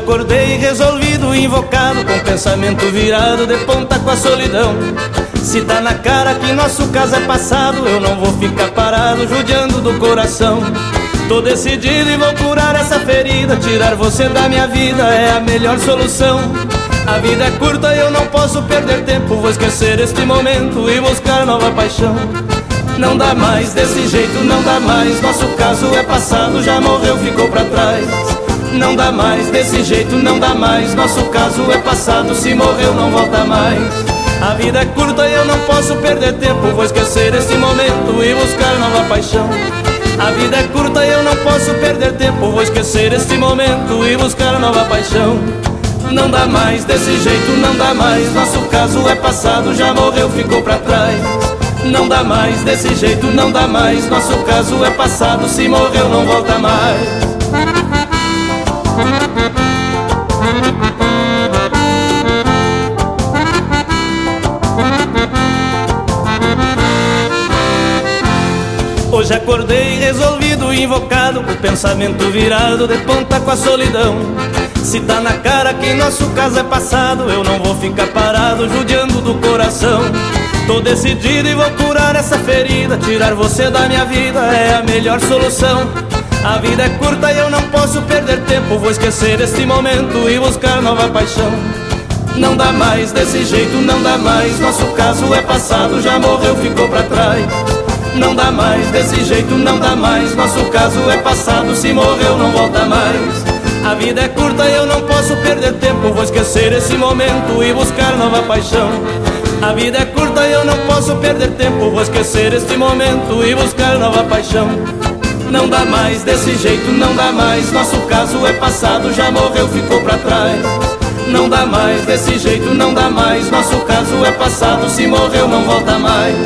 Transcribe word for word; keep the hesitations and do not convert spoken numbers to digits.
acordei resolvido, invocado, com pensamento virado de ponta com a solidão. Se tá na cara que nosso caso é passado, eu não vou ficar parado judiando do coração. Tô decidido e vou curar essa ferida, tirar você da minha vida é a melhor solução. A vida é curta e eu não posso perder tempo, vou esquecer este momento e buscar nova paixão. Não dá mais desse jeito, não dá mais, nosso caso é passado, já morreu, ficou pra trás. Não dá mais desse jeito, não dá mais, nosso caso é passado, se morreu não volta mais. A vida é curta e eu não posso perder tempo, vou esquecer este momento e buscar nova paixão. A vida é curta e eu não posso perder tempo, vou esquecer este momento e buscar nova paixão. Não dá mais desse jeito, não dá mais, nosso caso é passado, já morreu, ficou pra trás. Não dá mais desse jeito, não dá mais, nosso caso é passado, se morreu não volta mais. Hoje acordei resolvido, invocado, com o pensamento virado de ponta com a solidão. Se tá na cara que nosso caso é passado, eu não vou ficar parado judiando do coração. Tô decidido e vou curar essa ferida, tirar você da minha vida é a melhor solução. A vida é curta e eu não posso perder tempo, vou esquecer este momento e buscar nova paixão. Não dá mais desse jeito, não dá mais, nosso caso é passado, já morreu, ficou pra trás. Não dá mais desse jeito, não dá mais, nosso caso é passado, se morreu não volta mais. A vida é curta e eu não posso perder tempo, vou esquecer esse momento e buscar nova paixão. A vida é curta e eu não posso perder tempo, vou esquecer este momento e buscar nova paixão. Não dá mais desse jeito, não dá mais, nosso caso é passado, já morreu, ficou pra trás. Não dá mais desse jeito, não dá mais, nosso caso é passado, se morreu não volta mais.